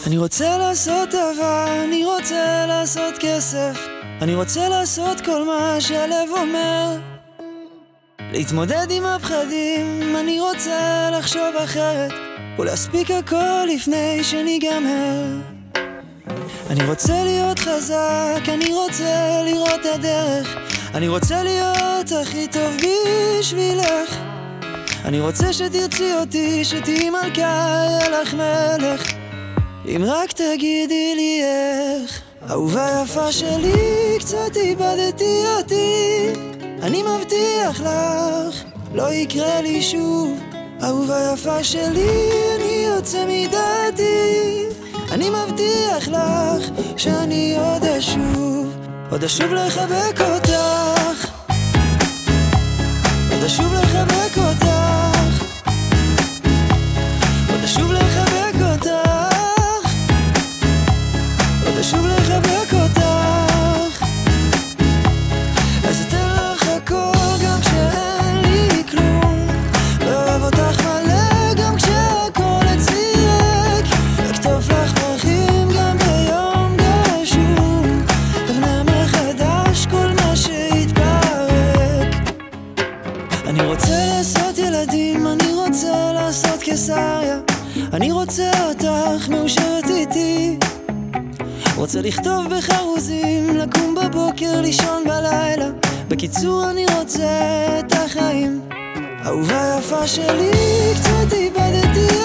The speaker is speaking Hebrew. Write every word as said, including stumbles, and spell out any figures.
אני רוצה לעשות אהבה, אני רוצה לעשות כסף, אני רוצה לעשות כל מה שהלב אומר, להתמודד עם הפחדים, אני רוצה לחשוב אחרת ולהספיק הכל לפני שניגמר. אני רוצה להיות חזק, אני רוצה לראות הדרך, אני רוצה להיות הכי טוב בשבילך, אני רוצה שתרצי אותי, שתהי מלכה, יהיה לך מלך, אם רק תגידי לי איך. אהובה יפה שלי, קצת איבדתי אותי, אני מבטיח לך, לא יקרה לי שוב. אהובה יפה שלי, אני יוצא מדעתי, אני מבטיח לך שאני עוד אשוב, עוד אשוב לחבק אותך, עוד אשוב לחבק אותך, עוד אשוב לחבק אותך, עוד אשוב לחבק אותך. אז אתן לך הכל גם כשאין לי כלום, ואוהב אותך מלא גם כשהכל אצלי ריק, אכתוב לך פרחים גם ביום גשום, אבנה מחדש כל מה שהתפרק. אני רוצה לעשות ילדים, אני רוצה לעשות קיסריה, אני רוצה אותך מאושרת איתי, רוצה לכתוב בחרוזים, לקום בבוקר, לישון בלילה, בקיצור אני רוצה את החיים. אהובה יפה שלי, קצת איבדתי